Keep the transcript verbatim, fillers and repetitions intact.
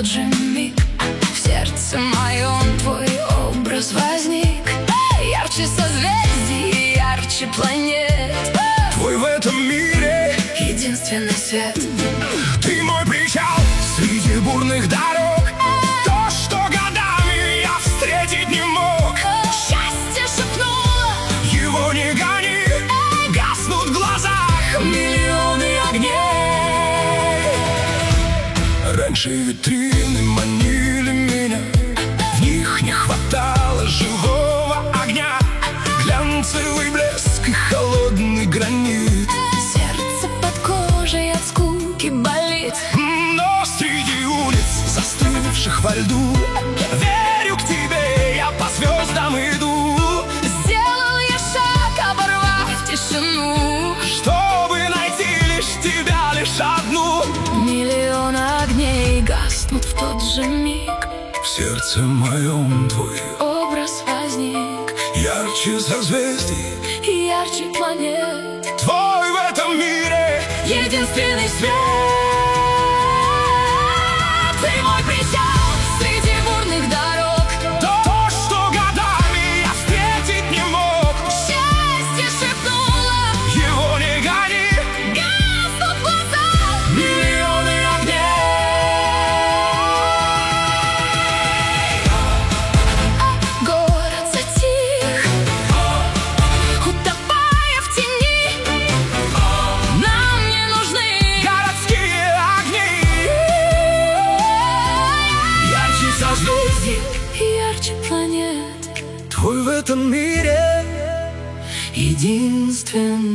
тот же миг в сердце моем твой образ возник. Ярче созвездий, ярче планет. Твой в этом мире единственный свет. Ты мой причал среди бурных дорог. То, что годами я встретить не мог. Счастье шепнуло, его не гони. Гаснут в глазах миллионы огней. Раньше витрины манили меня, в них не хватало живого огня. Глянцевый блеск и холодный гранит. Сердце под кожей от скуки болит. Но среди улиц, застывших во льду, верю к тебе, я по звездам иду. Сделал я шаг, оборвав тишину, чтобы найти лишь тебя, лишь одну. Миллион огней гаснут в тот же миг. В сердце моем твой образ возник. Ярче созвездий, ярче планет. Твой в этом мире единственный свет. Ты мой причал среди бурных дорог. То, что годами я встретить не мог. Счастье шепнуло, его не гони. гаснут в глазах миллионы огней. Город затих, утопая в тени. Нам не нужны городские огни. Ярче созвездий, ярче планет. твой в этом мире единственный